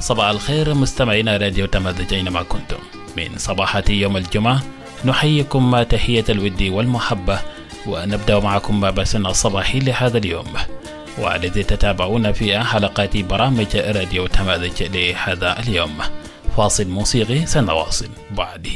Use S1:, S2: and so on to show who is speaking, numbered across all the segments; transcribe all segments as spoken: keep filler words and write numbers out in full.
S1: صباح الخير مستمعينا راديو تمازج أينما كنتم. من صباحة يوم الجمعة نحييكم ما تحية الود والمحبة، ونبدأ معكم ما بثنا الصباحي لهذا اليوم، والذي تتابعون في حلقات برامج راديو تمازج لهذا اليوم. فاصل موسيقي سنواصل بعده.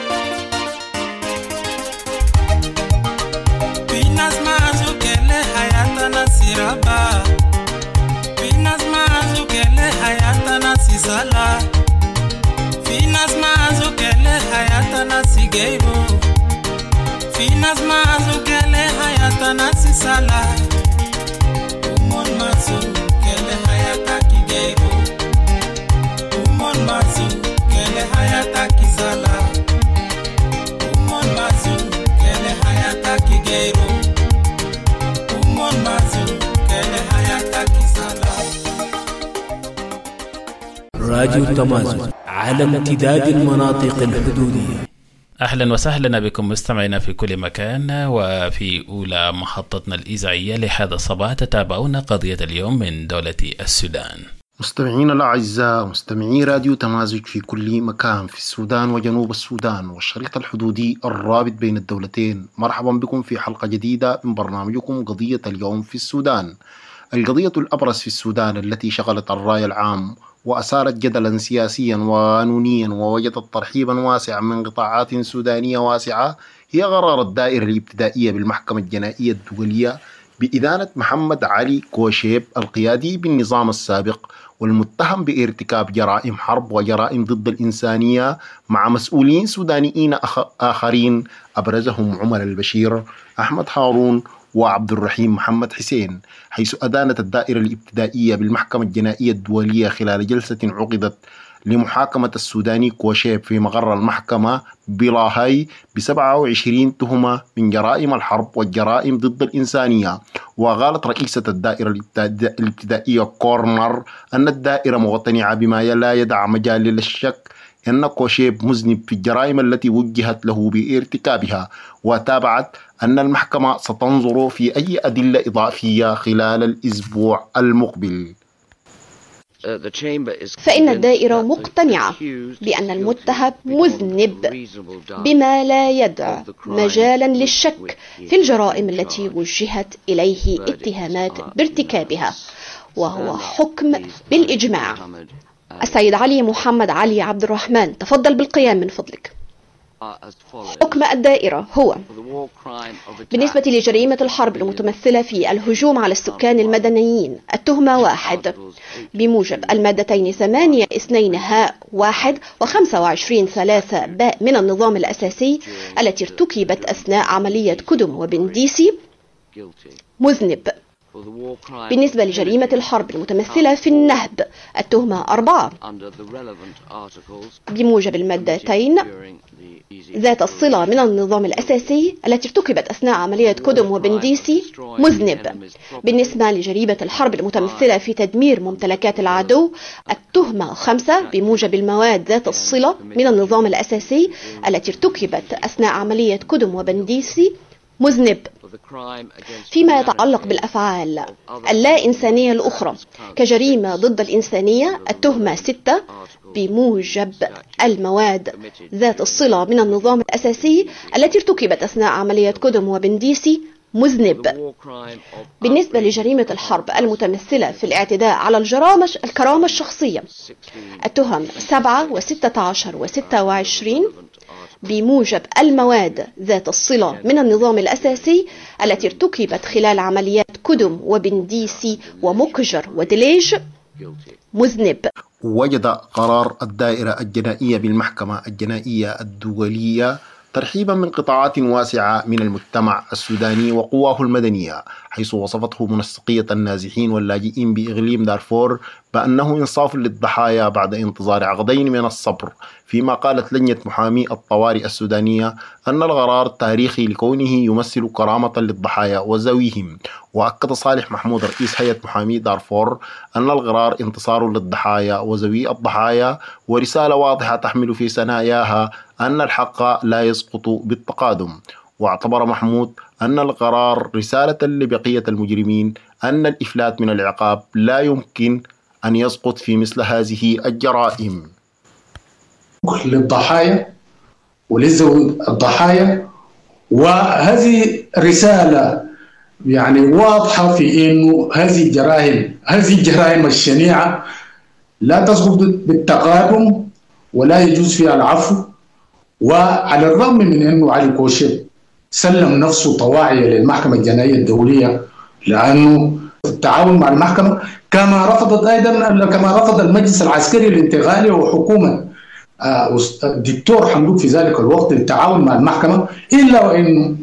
S2: في ناس معزوك اللي حياتنا سيرابا، في ناس معزوك اللي حياتنا سيسالا، في ناس معزوك اللي حياتنا سيجيبو، في ناس معزوك اللي حياتنا سيسالا، ومون معزوك اللي حياتك يجيبو، ومون معزوك اللي حياتك يسالا، ومون معزوك اللي حياتك يجيبو، ومون معزوك اللي حياتك يسالا.
S3: راديو تمازج على امتداد المناطق الحدودية.
S1: أهلا وسهلا بكم مستمعينا في كل مكان، وفي أولى محطتنا الإذاعية لهذا الصباح تتابعون قضية اليوم من دولة السودان.
S4: مستمعينا الأعزاء، مستمعي راديو تمازج في كل مكان في السودان وجنوب السودان والشريط الحدودي الرابط بين الدولتين، مرحبا بكم في حلقة جديدة من برنامجكم قضية اليوم في السودان. القضية الأبرز في السودان التي شغلت الرأي العام وأثارت جدلا سياسيا وقانونيا ووجدت ترحيبا واسعا من قطاعات سودانية واسعة هي قرار الدائرة الابتدائية بالمحكمة الجنائية الدولية بإدانة محمد علي كوشيب القيادي بالنظام السابق والمتهم بارتكاب جرائم حرب وجرائم ضد الإنسانية مع مسؤولين سودانيين آخرين أبرزهم عمر البشير، أحمد هارون وعبد الرحيم محمد حسين، حيث أدانت الدائرة الابتدائية بالمحكمة الجنائية الدولية خلال جلسة عقدت لمحاكمة السوداني كوشيب في مقر المحكمة بلاهاي بسبعة وعشرين تهمة من جرائم الحرب والجرائم ضد الإنسانية. وقالت رئيسة الدائرة الابتدائية كورنر أن الدائرة مقتنعة بما لا يدع مجال للشك أن كوشيب مذنب في الجرائم التي وجهت له بارتكابها، وتابعت أن المحكمة ستنظر في أي أدلة إضافية خلال الأسبوع المقبل.
S5: فإن الدائرة مقتنعة بأن المتهم مذنب بما لا يدع مجالا للشك في الجرائم التي وجهت إليه اتهامات بارتكابها، وهو حكم بالإجماع. السيد علي محمد علي عبد الرحمن، تفضل بالقيام من فضلك. حكم الدائرة هو بالنسبة لجريمة الحرب المتمثلة في الهجوم على السكان المدنيين التهمة واحد بموجب المادتين ثمانية اثنين هاء واحد وخمسة وعشرين ثلاثة باء من النظام الأساسي التي ارتكبت أثناء عملية كدم وبنديسي مذنب. بالنسبة لجريمة الحرب المتمثلة في النهب التهمة أربعة بموجب المادتين ذات الصلة من النظام الأساسي التي ارتكبت أثناء عملية كدم وبنديسي مذنب. بالنسبة لجريمة الحرب المتمثلة في تدمير ممتلكات العدو التهمة خمسة بموجب المواد ذات الصلة من النظام الأساسي التي ارتكبت أثناء عملية كدم وبنديسي مذنب. فيما يتعلق بالأفعال اللا إنسانية الأخرى كجريمة ضد الإنسانية التهمة ستة بموجب المواد ذات الصلة من النظام الأساسي التي ارتكبت أثناء عملية كدم وبنديسي مذنب. بالنسبة لجريمة الحرب المتمثلة في الاعتداء على الجرامة الكرامة الشخصية التهم سبعة وستة عشر وستة وعشرين بموجب المواد ذات الصلة من النظام الأساسي التي ارتكبت خلال عمليات كدم وبنديسي ومكجر ودليج مذنب.
S4: وجد قرار الدائرة الجنائية بالمحكمة الجنائية الدولية ترحيبا من قطاعات واسعة من المجتمع السوداني وقواه المدنية، حيث وصفته منسقية النازحين واللاجئين بإقليم دارفور بأنه إنصاف للضحايا بعد انتظار عقدين من الصبر. فيما قالت لجنة محامي الطوارئ السودانية أن القرار تاريخي لكونه يمثل كرامة للضحايا وذويهم. وأكد صالح محمود رئيس هيئة محامي دارفور أن القرار انتصار للضحايا وذوي الضحايا ورسالة واضحة تحمل في ثناياها أن الحق لا يسقط بالتقادم. واعتبر محمود أن القرار رسالة لبقية المجرمين أن الإفلات من العقاب لا يمكن أن يسقط في مثل هذه الجرائم.
S6: للضحايا ولذوي الضحايا، وهذه رسالة يعني واضحة في إنه هذه الجرائم هذه الجرائم الشنيعة لا تسقط بالتقادم ولا يجوز فيها العفو. وعلى الرغم من أنه علي كوشيب سلم نفسه طواعية للمحكمة الجنائية الدولية لأنه التعاون مع المحكمة، كما رفضت أيضا كما رفض المجلس العسكري الانتقالي وحكومة الدكتور حمدوك في ذلك الوقت التعاون مع المحكمة، إلا وأنه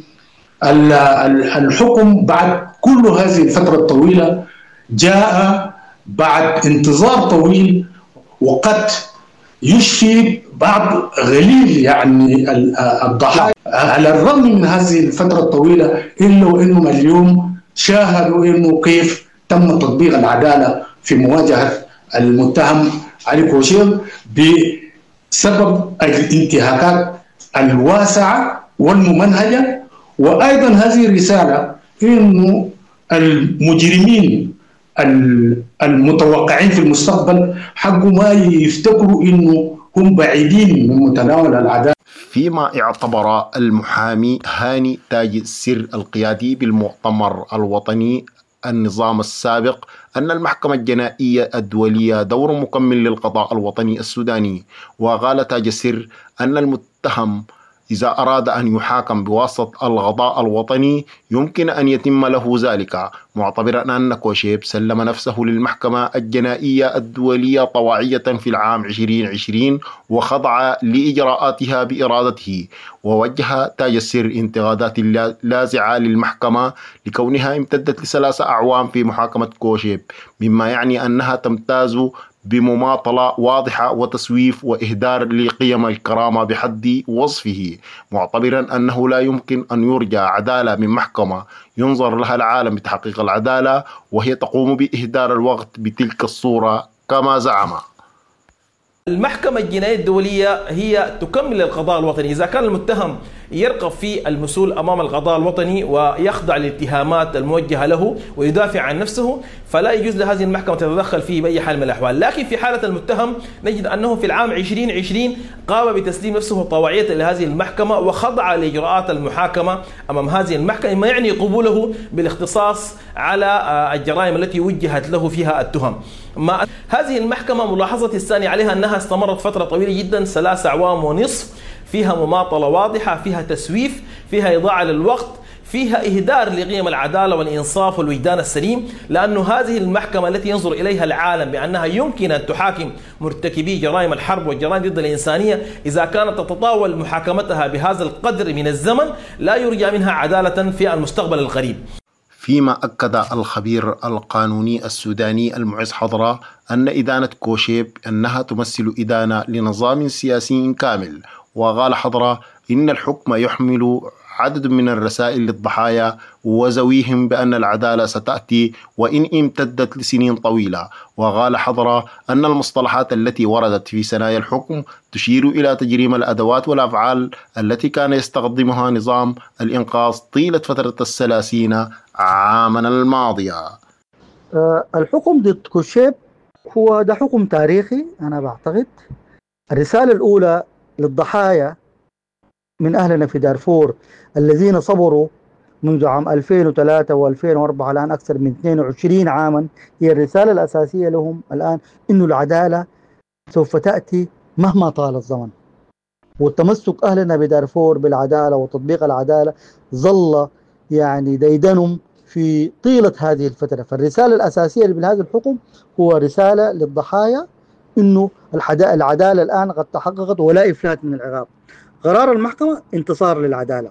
S6: الحكم بعد كل هذه الفترة الطويلة جاء بعد انتظار طويل وقد يشفي بعض غليل يعني الضحايا. على الرغم من هذه الفترة الطويلة إلا وأنهم اليوم شاهدوا أنه كيف تم تطبيق العدالة في مواجهة المتهم علي كوشيب بسبب الانتهاكات الواسعة والممنهجة. وأيضا هذه الرسالة إنه المجرمين المتوقعين في المستقبل حقوا ما يفتكروا إنه هم بعيدين من متناول العدالة.
S4: فيما اعتبر المحامي هاني تاج السر القيادي بالمؤتمر الوطني النظام السابق أن المحكمة الجنائية الدولية دور مكمل للقضاء الوطني السوداني. وقال تاج السر أن المتهم إذا أراد أن يحاكم بواسطة القضاء الوطني يمكن أن يتم له ذلك، معتبرا أن كوشيب سلم نفسه للمحكمة الجنائية الدولية طواعية في العام ألفين وعشرين وخضع لإجراءاتها بإرادته. ووجه تاج السر انتقادات لاذعة للمحكمة لكونها امتدت لثلاث أعوام في محاكمة كوشيب، مما يعني أنها تمتاز بمماطلة واضحة وتسويف وإهدار لقيم الكرامة بحد وصفه، معتبرا أنه لا يمكن أن يرجى عدالة من محكمة ينظر لها العالم بتحقيق العدالة وهي تقوم بإهدار الوقت بتلك الصورة كما زعم.
S7: المحكمة الجنائية الدولية هي تكمل القضاء الوطني. إذا كان المتهم يرغب في المثول أمام القضاء الوطني ويخضع للاتهامات الموجهة له ويدافع عن نفسه فلا يجوز لهذه المحكمة تتدخل فيه بأي حال من الأحوال. لكن في حالة المتهم نجد أنه في العام ألفين وعشرين قام بتسليم نفسه طواعية لهذه المحكمة وخضع لإجراءات المحاكمة أمام هذه المحكمة، ما يعني قبوله بالاختصاص على الجرائم التي وجهت له فيها التهم. ما هذه المحكمة ملاحظة الثانية عليها أنها استمرت فترة طويلة جدا، ثلاث أعوام ونصف، فيها مماطلة واضحة، فيها تسويف، فيها إضاعة للوقت، فيها إهدار لقيم العدالة والإنصاف والوجدان السليم. لأن هذه المحكمة التي ينظر إليها العالم بأنها يمكن أن تحاكم مرتكبي جرائم الحرب والجرائم ضد الإنسانية، إذا كانت تتطاول محاكمتها بهذا القدر من الزمن لا يرجى منها عدالة في المستقبل القريب.
S4: فيما أكد الخبير القانوني السوداني المعز حضرة أن إدانة كوشيب أنها تمثل إدانة لنظام سياسي كامل. وقال حضرة إن الحكم يحمل عدد من الرسائل للضحايا وذويهم بأن العدالة ستأتي وإن امتدت لسنين طويلة. وقال حضرة أن المصطلحات التي وردت في ثنايا الحكم تشير إلى تجريم الأدوات والأفعال التي كان يستخدمها نظام الإنقاذ طيلة فترة الثلاثين عاما الماضية.
S8: أه الحكم ضد كوشيب هو ده حكم تاريخي. أنا بعتقد الرسالة الأولى للضحايا من أهلنا في دارفور الذين صبروا منذ عام ألفين وثلاثة وألفين وأربعة الآن أكثر من اثنين وعشرين عاما، هي الرسالة الأساسية لهم الآن إنه العدالة سوف تأتي مهما طال الزمن، والتمسك أهلنا بدارفور بالعدالة وتطبيق العدالة ظل يعني ديدنهم في طيلة هذه الفترة. فالرسالة الأساسية من هذا الحكم هو رسالة للضحايا إنه العدالة الآن قد تحققت ولا إفلات من العقاب. قرار المحكمة انتصار للعدالة،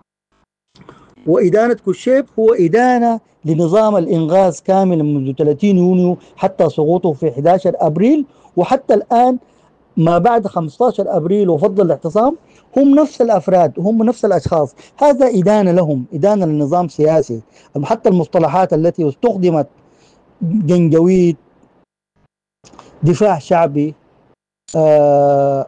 S8: وإدانة كوشيب هو إدانة لنظام الإنغاز كاملا منذ ثلاثين يونيو حتى سقوطه في أحد عشر أبريل، وحتى الآن ما بعد خمسة عشر أبريل وفضل الاعتصام هم نفس الأفراد، هم نفس الأشخاص. هذا إدانة لهم، إدانة للنظام السياسي. حتى المصطلحات التي استخدمت، جنجويد، دفاع شعبي، آه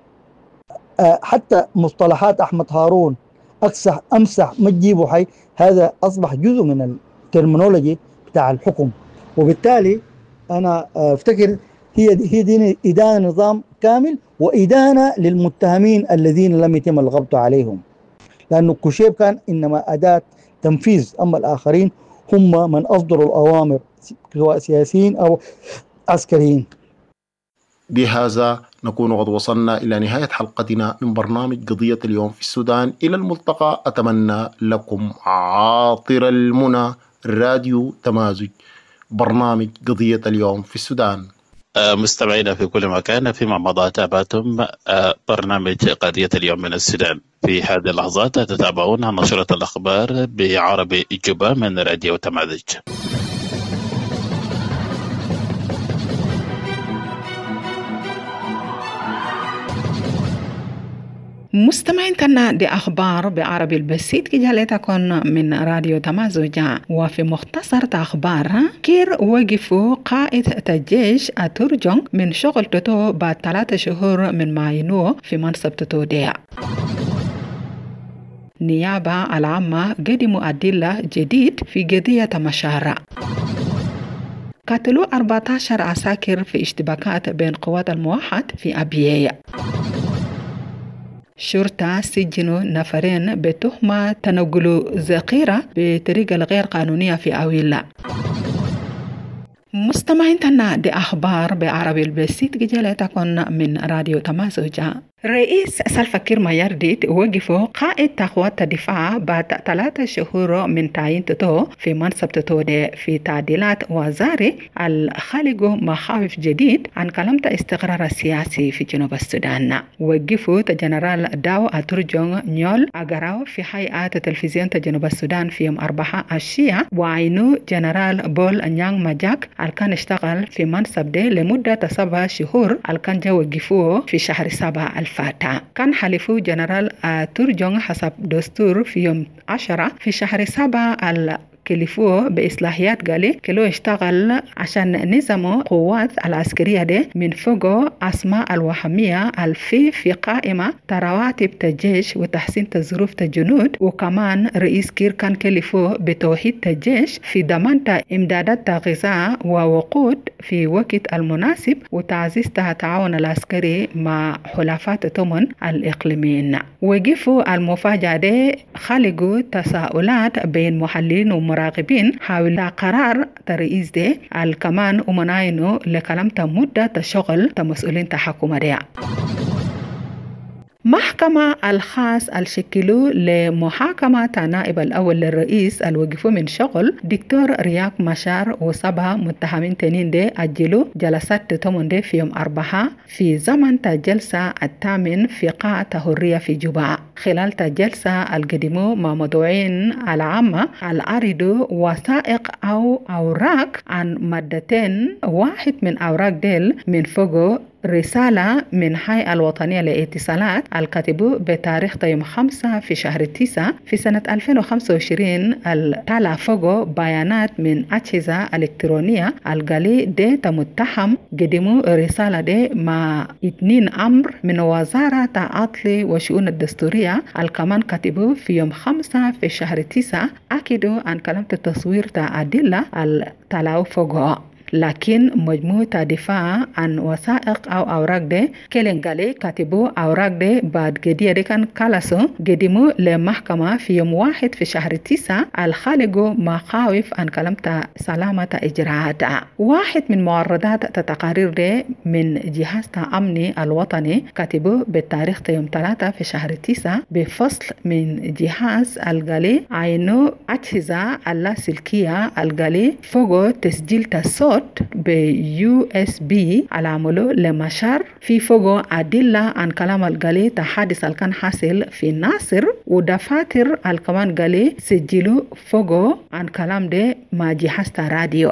S8: حتى مصطلحات أحمد هارون، أكسح، أمسح، ما تجيبوا حي، هذا أصبح جزء من الترمينولوجي بتاع الحكم. وبالتالي أنا أفتكر هي هي دي إدانة نظام كامل وإدانة للمتهمين الذين لم يتم القبض عليهم، لأن الكوشيب كان إنما أداة تنفيذ، أما الآخرين هم من أصدروا الأوامر سواء سياسيين أو عسكريين.
S4: بهذا نكون قد وصلنا إلى نهاية حلقتنا من برنامج قضية اليوم في السودان. إلى الملتقى، أتمنى لكم عاطر المنى. راديو تمازج، برنامج قضية اليوم في السودان.
S1: مستمعينا في كل مكان، فيما مضى تابعتم برنامج قضية اليوم من السودان. في هذه اللحظات تتابعون نشرة الأخبار بعربي جوبا من راديو تمازج.
S9: مستمعين كنا دي أخبار بعربي البسيط كي جالتكن من راديو تمازج. وفي مختصر أخبار، كير وقفوا قائد الجيش أتورجونغ من شغل تتو بعد ثلاثة شهور من معينوه في منصب تتو دي. نيابة العامة قدموا أدلة جديد في قضية مشارع. قتلوا أربعة عشر عساكر في اشتباكات بين قوات الموحد في أبيية. شرطة سجنوا نفرين بتهمة تنقل ذخيرة بطريقة غير قانونية في أويلا. مستمعين تنا دي أخبار بعربي البسيط جلتكن من راديو تمازج. رئيس سلفا كير مايارديت وقفوا قائد قوات الدفاع بعد ثلاثة شهور من تعيين تتو في منصب تتو دي في تعديلات وزاري الخالق مخاوف جديد عن كلمة استقرار السياسي في جنوب السودان. وقفوا جنرال داو أتورجونغ نيول أغراو في هيئة تلفزيون جنوب السودان في يوم أربعة الشيعة، وعينوا جنرال بول نيانغ ماجاك الكان اشتغل في منصب دي لمدة سبع شهور الكان جا وقفوه في شهر سبعة الفاتح. كان حلفوا جنرال تورجونغ حسب دستور في يوم عشرة في شهر سبعة كلفوه بإصلاحيات قالي كلو اشتغل عشان نظموا قوات العسكرية دي من فوقه أسماء الوهمية الفي في قائمة رواتب الجيش وتحسين ظروف الجنود. وكمان رئيس كير كان كلفوه بتوحيد الجيش في ضمان إمدادات غذاء ووقود في وقت المناسب وتعزيز التعاون العسكري مع حلفاء تمن الإقليميين. وقفوا المفاجأة دي خلقوا تساؤلات بين محللين ومراقبين حول قرار الرئيس دي الكمان ومناينو لكلام مدة شغل مسؤولين تحكم دي. محكمة الخاص الشكلوا لمحاكمة نائب الأول للرئيس الوقفوا من شغل دكتور رياك مشار وسبعة متهمين تنين دي أجلوا جلسات تتمون دي في يوم أربعة في زمن الجلسة الثامن في قاعة حرية في جوبا. خلال الجلسة القدموا مع مدعوين العامة العرضوا وثائق أو أوراق عن مادتين. واحد من أوراق ديل من فوقه رسالة من الهيئة الوطنية للاتصالات الكاتبة بتاريخ يوم خمسة في شهر تسعة في سنة ألفين وخمسة وعشرين التالى فوقه بيانات من أجهزة إلكترونية القالي دي متهم قدموا رسالة دي مع اثنين أمر من وزارة العدل والشؤون الدستورية الكمان كاتبوا في يوم خمسة في شهر تسعة أكدوا عن كلمة التصوير تأدلة التلاو فوقه. لكن مجموعة دفاع عن وثائق أو أوراق دي كلنغالي كاتبوا أوراق دي بعد قضية دي كان كالاسو قدموا لمحكمة في يوم واحد في شهر تسعة الخالقوا مخاوف عن كلمة سلامة إجراءات. واحد من معرضات التقارير دي من جهاز الأمن الوطني كاتبوا بالتاريخ يوم ثلاثة في شهر تسعة بفصل من جهاز الغالي عينو أجهزة اللاسلكية الغالي فوقو تسجيل الصوت بيو اس بي العملو لمشار في فوقو أدلة عن كلام الغالي تحادث الكان حاصل في ناصر ودفاتر الكمان غالي سجلوا فوقو عن كلام دي مع جهاز راديو.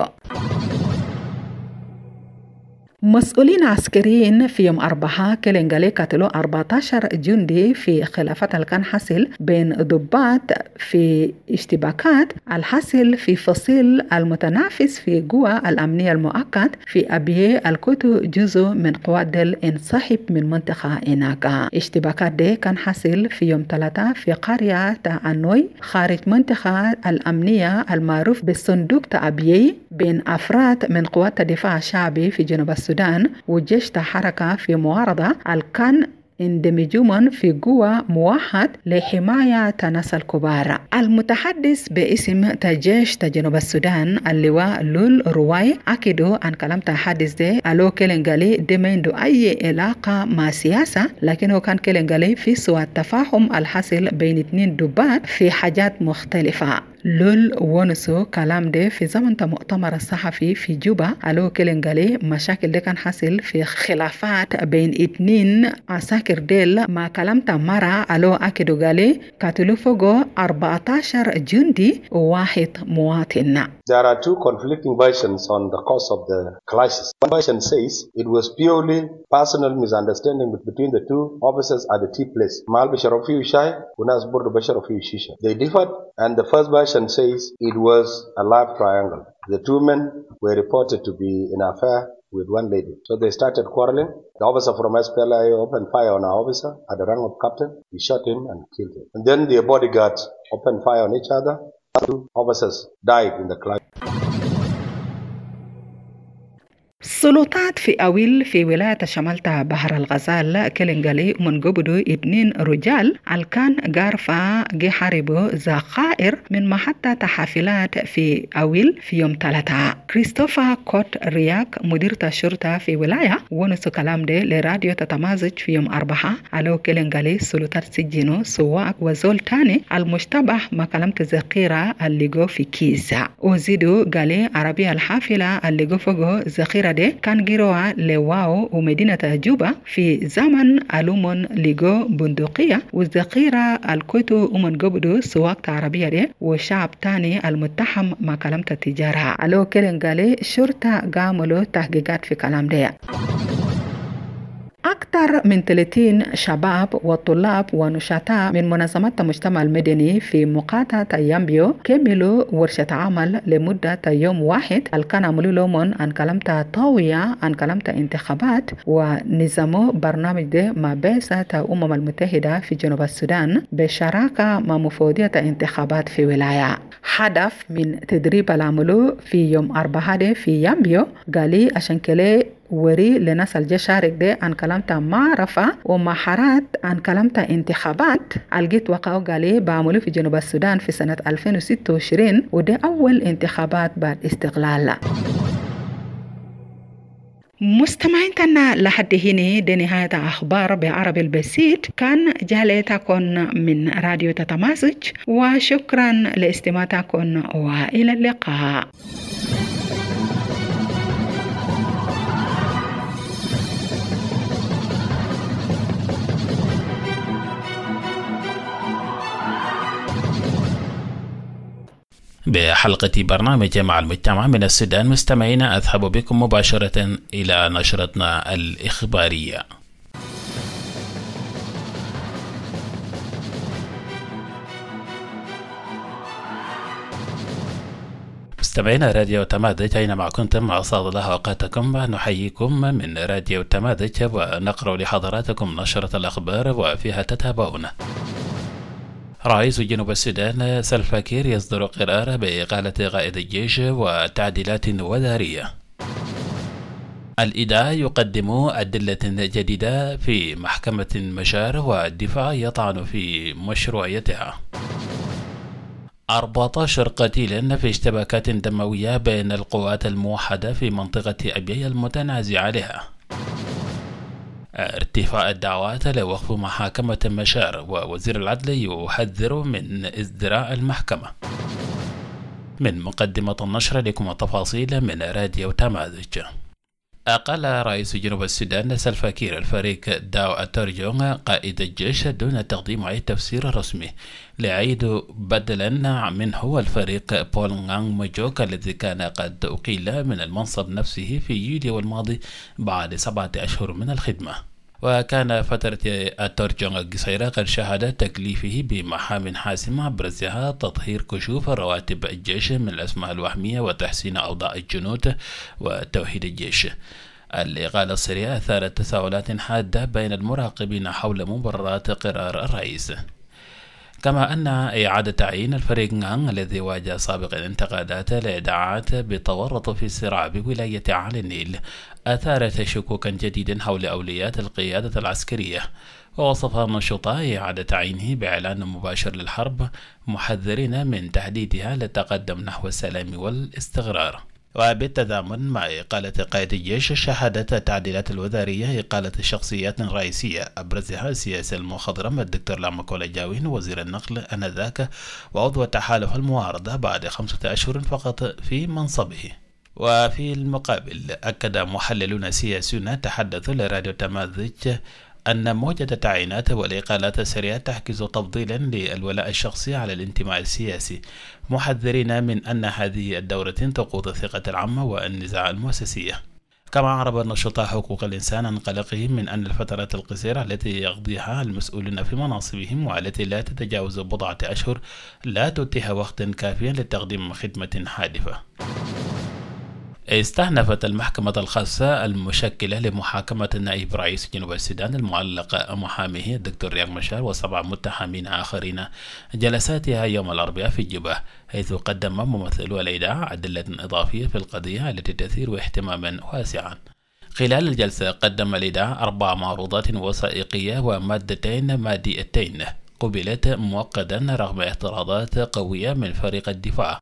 S9: مسؤولين عسكريين في يوم أربعة كلنغالي قتلوا أربعة عشر جندي في خلافات الكان حاصل بين ضباط في اشتباكات الحاصل في فصيل المتنافس في قوى الأمنية المؤقت في أبيه الكوتو جزء من قوات ديل انسحب من منطقة إناكا. اشتباكات دي كان حاصل في يوم ثلاثة في قرية تعنوي خارج منطقة الأمنية المعروف بالصندوق تأبيه بين أفراد من قوات الدفاع الشعبي في جنوب السودان السودان وجيش حركة في معارضة الكان اندمجوا في قوى موحد لحماية ناس الكبار. المتحدث باسم جيش جنوب السودان اللواء لول رواي أكدوا أن كلام تحدث ده ألو كيلنغالي ده ما عنده أي علاقة مع سياسة، لكنه كان كيلنغالي في سوء التفاهم الحاصل بين اثنين دبات في حاجات مختلفة. لول ونسو كلام ده في زمن مؤتمر الصحفي في جوبا. ألو كيلنغالي مشاكل ده كان حاصل في خلافات بين اثنين عساكر ديل ما كلام تمارا. ألو أكدو غالي قتلوا فوقو أربعة عشر جندي وواحد مواطن.
S10: There are two conflicting versions on the cause of the crisis. One version says it was purely personal misunderstanding between the two officers at the T place. Mal Bashar of Shai, Unas Burdo Bashar of Shisha. They differed, and the first version says it was a love triangle. The two men were reported to be in an affair with one lady. So they started quarreling. The officer from S P L A opened fire on our officer at the rank of captain. He shot him and killed him. And then the bodyguards opened fire on each other. Two officers died in the clash.
S9: السلطات في أويل في ولاية شمالة بحر الغزال كيلنغالي من قبضوا اثنين رجال الكان قارفة جي حاربوا زخائر من محطة حافلات في أويل في يوم ثلاثة. كريستوفر كوت رياك مدير الشرطة في ولاية ونسو كلام ده لراديو تتمازج في يوم أربعة. ألو كيلنغالي السلطات سجنوا سواق وزول تاني المشتبه ما كلمت ذخيرة اللي جو في كيزة. وزيدو قالي عربية الحافلة اللي جو فوقو ذخيرة ده كان جيروا لواو ومدينة جوبا في زمن ألومون ليجو بندقية والذخيرة الكويتو ومن قبضوا سواق عربية دي وشعب تاني المتهم مع كلمة التجارة. ألو كيلنغالي شرطة قاملوا تحقيقات في كلام ده. أكثر من ثلاثين شباب وطلاب ونشطاء من منظمات المجتمع المدني في مقاطعة يامبيو كملوا ورشة عمل لمدة يوم واحد الكان عملوا لهم عن كلمة طاوية عن كلمة انتخابات ونظموا برنامج ده مع بعثة الأمم المتحدة في جنوب السودان بشراكة مع مفوضية انتخابات في ولاية. هدف من تدريب العملو في يوم أربعة في يامبيو قالي عشان كله وري لناس الجشارك ده عن كلامته معرفة ومهارات عن كلامته انتخابات الجيت وقعوا قالي بعملوا في جنوب السودان في سنة ألفين وستة وعشرين وده أول انتخابات بعد استقلال. مستمعيننا لحد هنا دي نهاية أخبار بعربي البسيط كان جالتكم من راديو تتمازج وشكرا لاستماعكم وإلى اللقاء.
S1: بحلقة برنامج مع المجتمع من السودان مستمعينا أذهب بكم مباشرة إلى نشرتنا الإخبارية. مستمعينا راديو تمازج أينما كنتم أسعد الله أوقاتكم. نحييكم من راديو تمازج ونقرأ لحضراتكم نشرة الأخبار وفيها تتابعون. رئيس جنوب السودان سلفا كير يصدر قرار بإقالة قائد الجيش وتعديلات وزارية. الإداء يقدم أدلة جديدة في محكمة مشار والدفاع يطعن في مشروعيتها. أربعة عشر قتيلا في اشتباكات دموية بين القوات الموحدة في منطقة أبيي المتنازع عليها. ارتفاع الدعوات لوقف محاكمة مشار ووزير العدل يحذر من ازدراء المحكمة. من مقدمة النشر لكم التفاصيل من راديو تمازج. أقل رئيس جنوب السودان سلفا كير الفريق داو أتورجون قائد الجيش دون تقديم أي تفسير رسمي لعيد بدلا منه الفريق بول نغانغ مجوك الذي كان قد أقيل من المنصب نفسه في يوليو الماضي بعد سبعة أشهر من الخدمة. وكان فترة التورجون القصيرة قد شهدت تكليفه بمهام حاسمة أبرزها تطهير كشوف رواتب الجيش من الأسماء الوهمية وتحسين أوضاع الجنود وتوحيد الجيش. الإقالة السريعة أثارت تساؤلات حادة بين المراقبين حول مبررات قرار الرئيس. كما أن إعادة تعيين الفريق نغ الذي واجه سابقا انتقادات لإدعاءات بالتورط في الصراع بولاية علي النيل أثارت شكوكا جديدا حول أولويات القيادة العسكرية، ووصف النشطاء إعادة تعيينه بإعلان مباشر للحرب، محذرين من تحديدها للتقدم نحو السلام والاستقرار. وبالتضامن مع إقالة قائد الجيش، شهدت التعديلات الوزارية إقالة شخصيات رئيسية أبرزها السياسي المخضرم الدكتور لامكولا جاوين وزير النقل آنذاك وعضو التحالف المعارضة بعد خمسة أشهر فقط في منصبه. وفي المقابل أكد محللون سياسيون تحدثوا لراديو تمازج أن موجة التعيينات والإقالات السريعة تحجز تفضيلا للولاء الشخصي على الانتماء السياسي، محذرين من أن هذه الدورة تقود الثقة العامة والنزاع المؤسسية. كما عرب النشطاء حقوق الإنسان عن قلقهم من أن الفترات القصيرة التي يقضيها المسؤولون في مناصبهم والتي لا تتجاوز بضعة أشهر لا تتيح وقتا كافيا لتقديم خدمة هادفة. استأنفت المحكمة الخاصة المشكلة لمحاكمة نائب رئيس جنوب السودان المعلق محاميه الدكتور رياك مشار وسبع متهمين آخرين جلساتها يوم الأربعاء في جوبا، حيث قدم ممثلو الإدعاء أدلة إضافية في القضية التي تثير اهتماما واسعا. خلال الجلسة قدم الإدعاء أربع معروضات وثائقية ومادتين ماديتين قبلت مؤقتا رغم اعتراضات قوية من فريق الدفاع،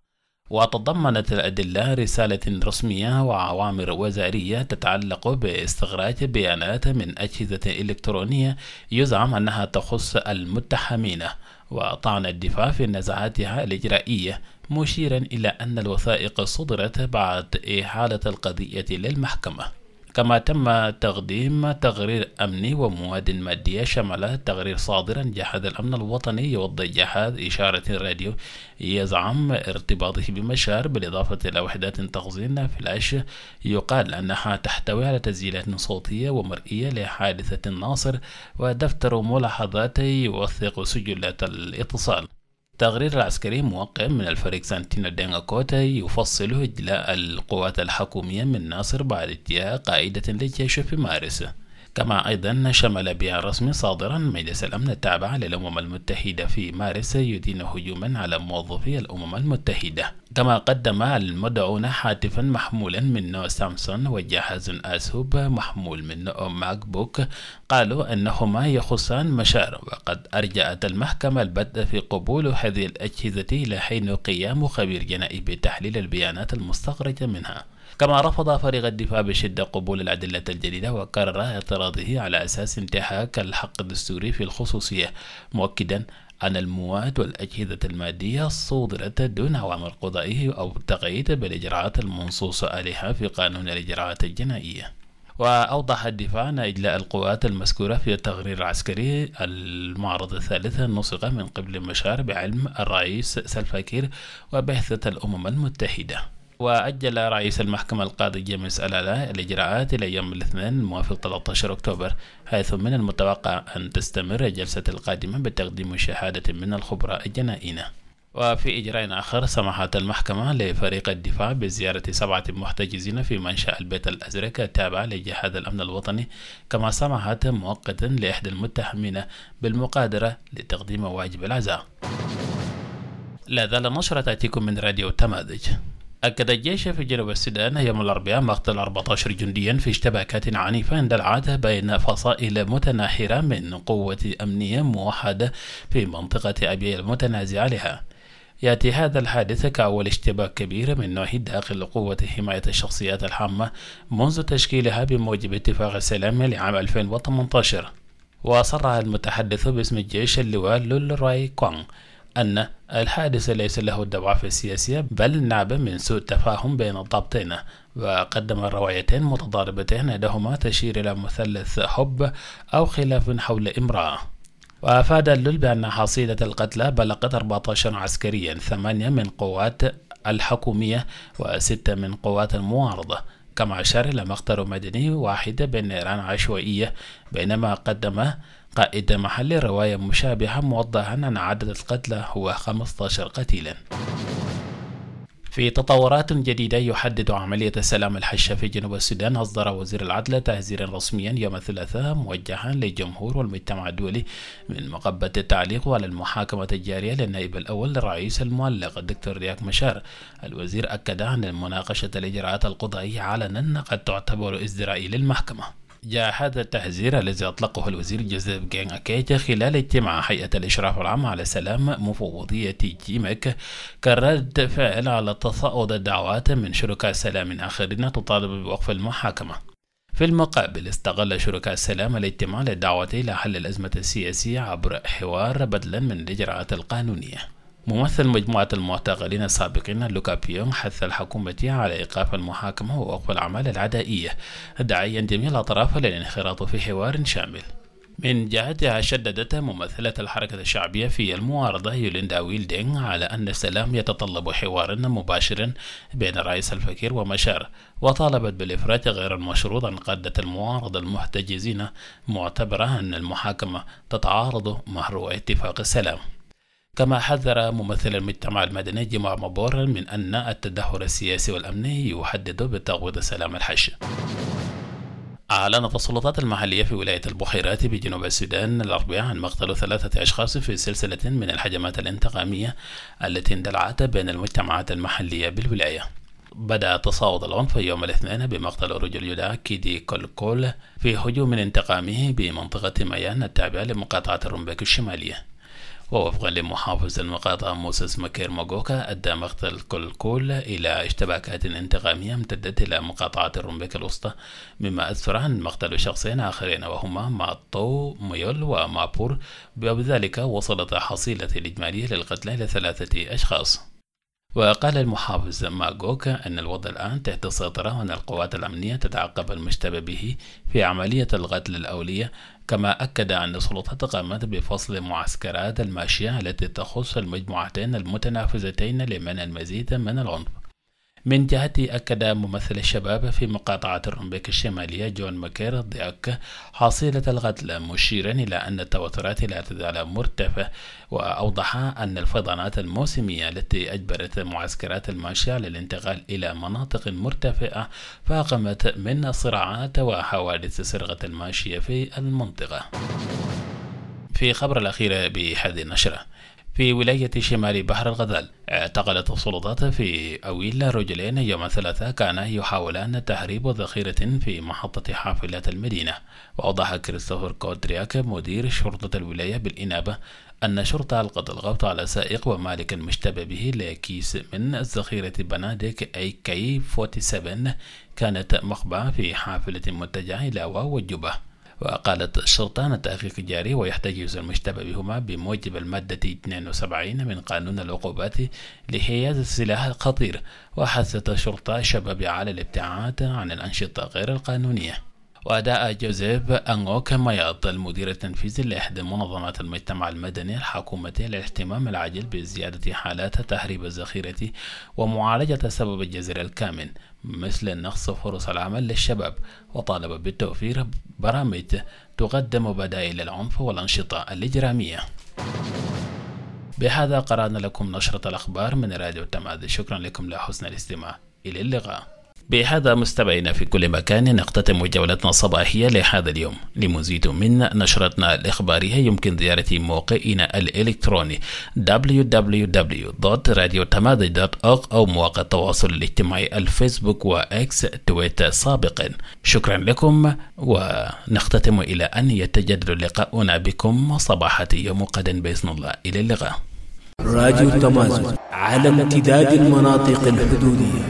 S1: وتضمنت الأدلة رسالة رسمية وأوامر وزارية تتعلق باستخراج بيانات من أجهزة إلكترونية يزعم أنها تخص المتهمين، وطعن الدفاع في نزاعاتها الإجرائية مشيرا إلى أن الوثائق صدرت بعد إحالة القضية للمحكمة. كما تم تقديم تقرير أمني ومواد مادية شمل تقرير صادرا جهاز الأمن الوطني يوضح جهاز إشارة الراديو يزعم ارتباطه بمشار، بالإضافة إلى وحدات تخزين فلاش يقال أنها تحتوي على تسجيلات صوتية ومرئية لحادثة الناصر، ودفتر ملاحظات يوثق سجلات الاتصال. التقرير العسكري موقع من الفريق سانتينو دينغا كوتا يفصل إجلاء القوات الحكومية من ناصر بعد اجتياح قائدة للجيش في مارس. كما أيضا شمل بيان رسمي صادرا مجلس الأمن التابع للأمم المتحدة في مارس يدين هجوما على موظفي الأمم المتحدة. كما قدم المدعون هاتفا محمولا من نوع سامسونج وجهاز آسوب محمول من نوع ماك بوك قالوا أنهما يخصان مشار، وقد أرجأت المحكمة البدء في قبول هذه الأجهزة إلى حين قيام خبير جنائي بتحليل البيانات المستخرجة منها. كما رفض فريق الدفاع بشدة قبول الأدلة الجديدة وكرر اعتراضه على أساس انتهاك الحق الدستوري في الخصوصية، مؤكدا أن المواد والأجهزة المادية صدرت دون أوامر قضائيه أو تقييد بالإجراءات المنصوص عليها في قانون الإجراءات الجنائية. وأوضح الدفاع أن إجلاء القوات المذكورة في التقرير العسكري المعرض الثالث نسق من قبل مشار بعلم الرئيس سلفا كير وبعثة الأمم المتحدة. وأجل رئيس المحكمة القاضي جيمس ألالا الإجراءات إلى يوم الاثنين الموافق ثلاثة عشر أكتوبر، حيث من المتوقع أن تستمر الجلسة القادمة بتقديم شهادة من الخبراء الجنائيين. وفي إجراء آخر سمحت المحكمة لفريق الدفاع بزيارة سبعة محتجزين في منشأ البيت الأزرق التابع لجهاز الأمن الوطني، كما سمحت مؤقتا لإحدى المتهمين بالمقادرة لتقديم واجب العزاء. لا زال النشرة تأتيكم من راديو تمازج. أكد الجيش في جنوب السودان يوم الأربعاء مقتل أربعة عشر جنديا في اشتباكات عنيفة اندلعت بين فصائل متناحرة من قوة أمنية موحدة في منطقة أبيع المتنازع لها. يأتي هذا الحادث كأول اشتباك كبير من نوعه داخل قوة حماية الشخصيات العامة منذ تشكيلها بموجب اتفاق السلام لعام ألفين وثمانية عشر. وصرح المتحدث باسم الجيش اللواء لول راي كوان أن الحادث ليس له الدوافع السياسية بل نابع من سوء تفاهم بين الضابطين، وقدم الروايتين متضاربتين إحداهما تشير إلى مثلث حب أو خلاف حول امرأة. وأفاد اللول بأن حصيلة القتلى بلغت أربعة عشر عسكريا، ثمانية من قوات الحكومية وستة من قوات المعارضة. كما أشار إلى مقتل مدني واحد بالنيران عشوائية، بينما قدم قائد محل رواية مشابهة موضحا أن عدد القتلى هو خمسة عشر قتيلا. في تطورات جديدة يحدد عملية السلام الحشة في جنوب السودان، أصدر وزير العدل تحذيرا رسميا يوم الثلاثاء موجها للجمهور والمجتمع الدولي من مقبة التعليق على المحاكمة الجارية للنائب الأول للرئيس المعلق الدكتور رياك مشار. الوزير أكد أن مناقشة الإجراءات القضائية علنا قد تعتبر ازدراء للمحكمة. جاء هذا التحذير الذي أطلقه الوزير جوزيف جين أكيج خلال اجتماع هيئة الإشراف العام على السلام مفوضية جيمك كرد فعل على تصاعد الدعوات من شركاء السلام آخرين تطالب بوقف المحاكمة. في المقابل استغل شركاء السلام الاجتماع للدعوة إلى حل الأزمة السياسية عبر حوار بدلا من الإجراءات القانونية. ممثل مجموعة المعتقلين السابقين لوكا بيونغ حث الحكومة على إيقاف المحاكمة ووقف الأعمال العدائية، داعيا جميع الأطراف للانخراط في حوار شامل. من جهتها شددت ممثلة الحركة الشعبية في المعارضة يوليندا ويلدينغ على أن السلام يتطلب حوارا مباشرا بين الرئيس الفكير ومشار، وطالبت بالإفراج غير المشروط عن قادة المعارضة المحتجزين، معتبرة أن المحاكمة تتعارض مع رؤية اتفاق السلام. كما حذر ممثل المجتمع المدني جماعة مبور من أن التدهور السياسي والأمني يحدد بتقويض السلام الحش. أعلنت السلطات المحلية في ولاية البحيرات بجنوب السودان الأربعاء عن مقتل ثلاثة أشخاص في سلسلة من الهجمات الانتقامية التي اندلعت بين المجتمعات المحلية بالولاية. بدأ تصاعد العنف يوم الاثنين بمقتل رجل يدعى كيدي كولكول في هجوم انتقامي بمنطقة ميان التابعة لمقاطعة الرمبيك الشمالية. ووفقا لمحافظ المقاطعة موسيس مكير موغوكا، أدى مقتل كولكول إلى اشتباكات انتقامية امتدت إلى مقاطعة الرمبيك الوسطى، مما أسفر عن مقتل شخصين آخرين وهما ماطو ميول ومابور، وبذلك وصلت حصيلة الإجمالية للقتلى إلى ثلاثة أشخاص. وقال المحافظ ماغوكا أن الوضع الآن تحت السيطرة وأن القوات الأمنية تتعقب المشتبه به في عملية القتل الأولية. كما أكد أن السلطات قامت بفصل معسكرات الماشية التي تخص المجموعتين المتنافستين لمنع المزيد من العنف. من جهته أكد ممثل الشباب في مقاطعة الرمبيك الشمالية جون ماكير ضياك حصيلة القتل، مشيرا إلى أن التوترات لا تزال مرتفعة، وأوضح أن الفيضانات الموسمية التي أجبرت معسكرات الماشية للانتقال إلى مناطق مرتفعة فاقمت من صراعات وحوادث سرقة الماشية في المنطقة. في خبر الأخير بهذه النشرة، في ولاية شمال بحر الغزال اعتقلت السلطات في أويل رجلين يوم الثلاثاء كانا يحاولان تهريب ذخيرة في محطة حافلات المدينة. وأوضح كريستوفر كودرياك مدير شرطة الولاية بالإنابة أن شرطة ألقت القبض على سائق ومالك المشتبه به لكيس من الذخيرة بنادق أي كي سبعة وأربعين كانت مخبأة في حافلة متجهة إلى واو والجبة. وقالت الشرطة أن التحقيق جاري ويحتجز المشتبه بهما بموجب المادة اثنين وسبعين من قانون العقوبات لحياز السلاح الخطير. وحثت الشرطة الشباب على الابتعاد عن الأنشطة غير القانونية. وأداء جوزيف أنغوك مياط المدير التنفيذي لإحدى منظمات المجتمع المدني الحكومة للاهتمام العاجل بزيادة حالات تهريب الذخيرة ومعالجة سبب الجزر الكامن مثل نقص فرص العمل للشباب، وطالب بالتوفير برامج تقدم بدائل العنف والأنشطة الإجرامية. بهذا قرأنا لكم نشرة الأخبار من راديو التماذج. شكرا لكم لحسن الاستماع، إلى اللقاء. بهذا مستمعينا في كل مكان نختتم جولتنا الصباحية لهذا اليوم. لمزيد من نشرتنا الإخبارية يمكن زيارة موقعنا الإلكتروني دبليو دبليو دبليو دوت راديو تماذج دوت أورغ أو مواقع التواصل الاجتماعي الفيسبوك وإكس تويتر سابقا. شكرا لكم، ونختتم إلى أن يتجدد لقاؤنا بكم صباحة يوم غد بإذن الله. إلى اللقاء.
S3: راديو تماذج على امتداد المناطق الحدودية.